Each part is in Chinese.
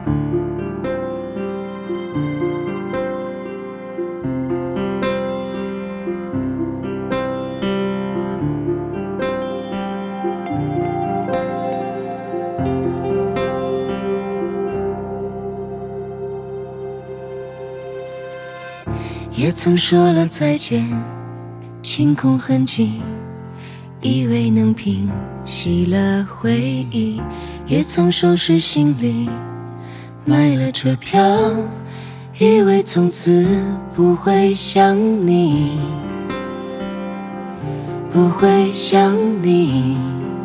也曾说了再见，清空痕迹，以为能平息了回忆。也曾收拾行李，买了车票，以为从此不会想你，不会想你。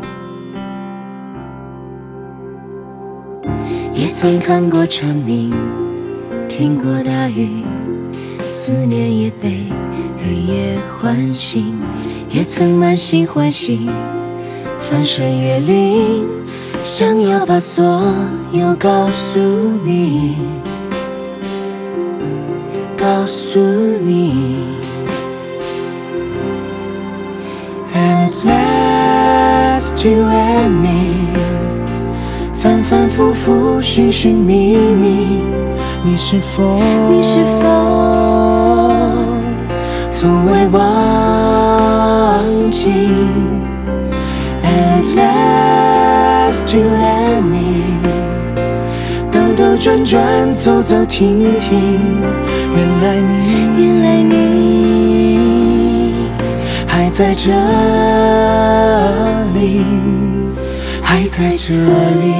也曾看过蝉鸣，听过大雨，思念也被黑夜唤醒。也曾满心欢喜，翻山越岭，想要把所有告诉你，告诉你。 At last you and me， 反反复复，寻寻觅觅， 你是否从未忘记 ？At last you and me， 兜兜转转，走走停停， 原来你还在这里，还在这里。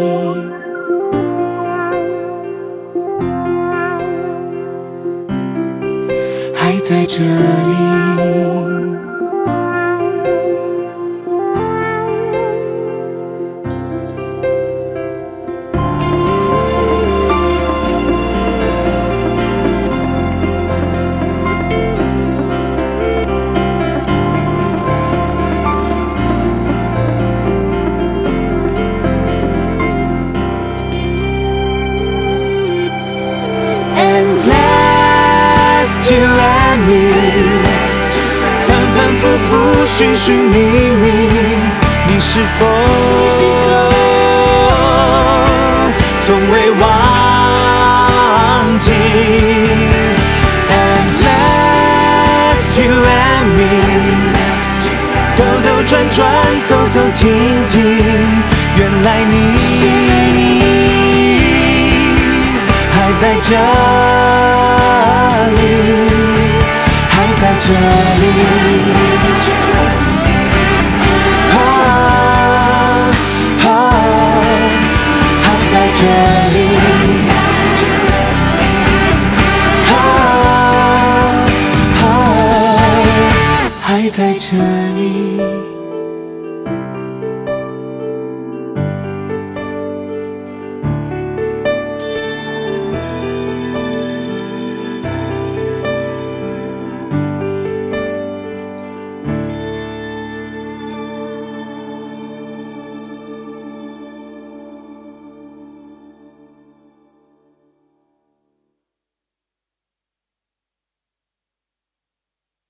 还在这里。You and me， 反反复复，寻寻觅觅， 你是否从未忘记 ？At last you and me， 兜兜转转，走走停停，原来你还在这里。 还在这里，还在这里，还在这里。